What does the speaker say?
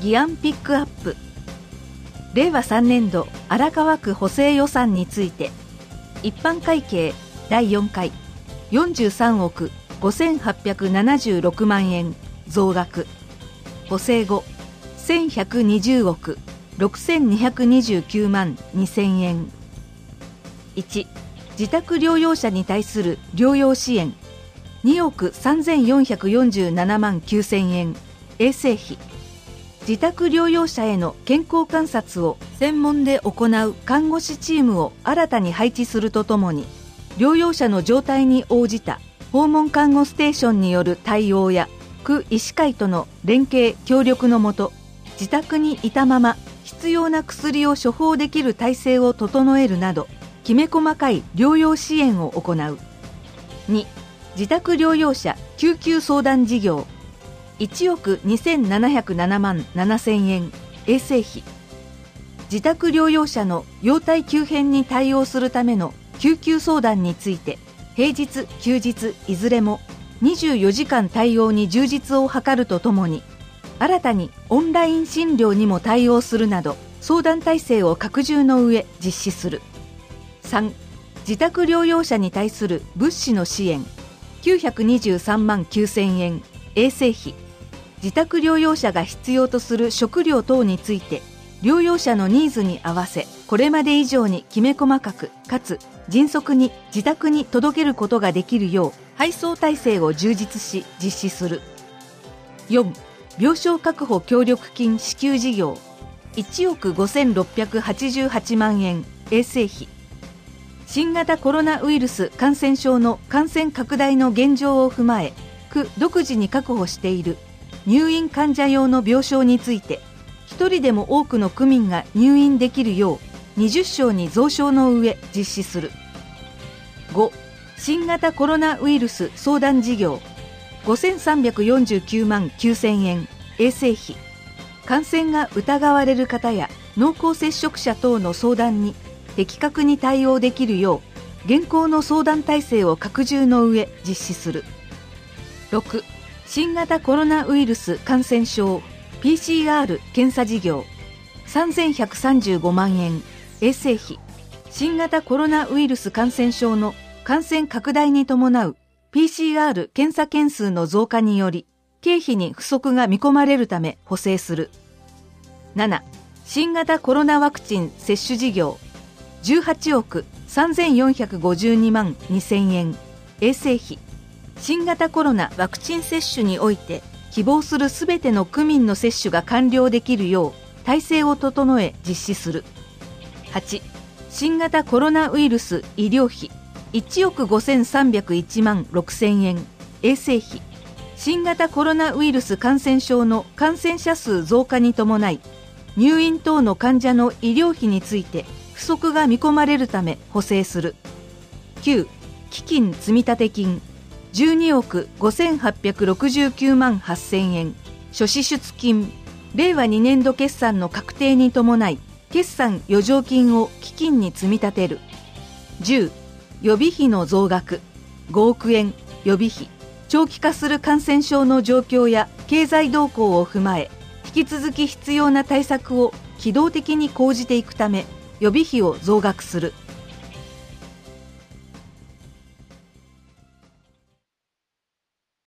議案ピックアップ。令和3年度荒川区補正予算について、一般会計第4回43億5876万円増額、補正後1120億6229万2000円。1、自宅療養者に対する療養支援2億3447万9000円衛生費。自宅療養者への健康観察を専門で行う看護師チームを新たに配置するとともに、療養者の状態に応じた訪問看護ステーションによる対応や区医師会との連携協力のもと、自宅にいたまま必要な薬を処方できる体制を整えるなど、きめ細かい療養支援を行う。2、自宅療養者救急相談事業1億2707万7000円衛生費。自宅療養者の容体急変に対応するための救急相談について、平日休日いずれも24時間対応に充実を図るとともに、新たにオンライン診療にも対応するなど、相談体制を拡充の上実施する。3、自宅療養者に対する物資の支援923万9000円衛生費。自宅療養者が必要とする食料等について、療養者のニーズに合わせ、これまで以上にきめ細かくかつ迅速に自宅に届けることができるよう配送体制を充実し実施する。4、病床確保協力金支給事業1億5688万円衛生費。新型コロナウイルス感染症の感染拡大の現状を踏まえ、区独自に確保している入院患者用の病床について、一人でも多くの区民が入院できるよう20床に増床の上実施する。5、新型コロナウイルス相談事業5349万9000円衛生費。感染が疑われる方や濃厚接触者等の相談に的確に対応できるよう現行の相談体制を拡充の上実施する。6、新型コロナウイルス感染症 PCR 検査事業3135万円衛生費。新型コロナウイルス感染症の感染拡大に伴う PCR 検査件数の増加により経費に不足が見込まれるため補正する。7、新型コロナワクチン接種事業18億3452万2000円衛生費。新型コロナワクチン接種において希望するすべての区民の接種が完了できるよう体制を整え実施する。8、新型コロナウイルス医療費1億5301万6000円衛生費。新型コロナウイルス感染症の感染者数増加に伴い、入院等の患者の医療費について不足が見込まれるため補正する。9、基金積立金12億5869万8000円諸支出金。令和2年度決算の確定に伴い、決算余剰金を基金に積み立てる。10、予備費の増額5億円予備費。長期化する感染症の状況や経済動向を踏まえ、引き続き必要な対策を機動的に講じていくため予備費を増額する。